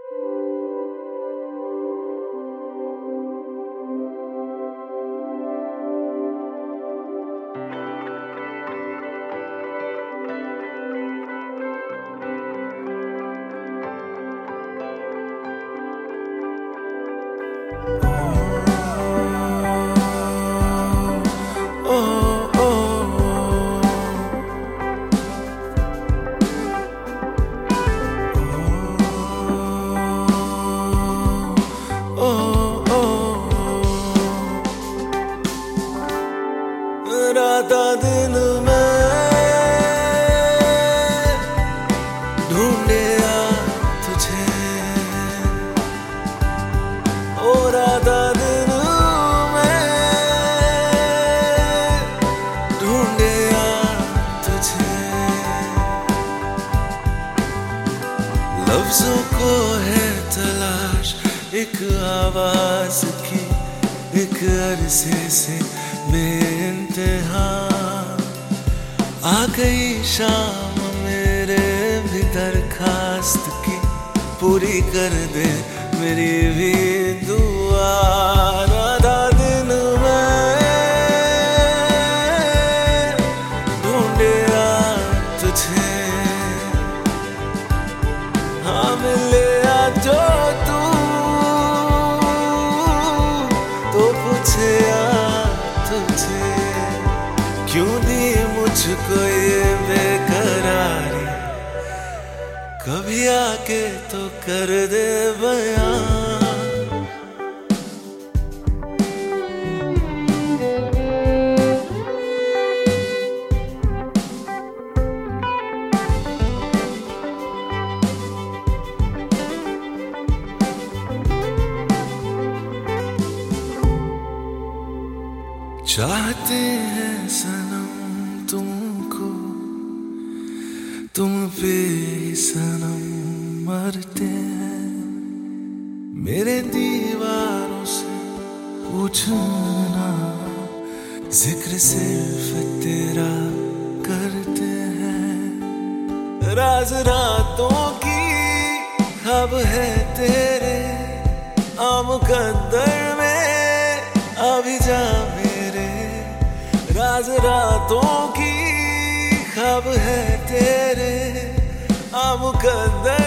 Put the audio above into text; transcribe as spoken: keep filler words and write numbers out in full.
राता दिन में ढूंढे आ तुझे, ओ राता दिन में ढूंढे आ तुझे। लफ्जों को है तलाश एक आवाज की, एक अरसे से बेइंतहा। आ गई शाम मेरे भी दरखास्त की, पूरी कर दे मेरी भी दुआ। राधा दिन में ढूंढे आ तुझे, हाँ मिले आ जो तू तो पूछे आ तुझे। क्यों दी मुझको ये बेकरारी, कभी आके तो कर दे बयां। चाहते हैं सनम तुमको, तुम पे सनम मरते हैं। मेरे दीवारों से पूछना, जिक्र सिर्फ तेरा करते हैं। राज रातों की ख्वाब है तेरे, आम कदर में अभी जा मेरे। राज रातों की ख्वाब है तेरे, आ मुकद्दर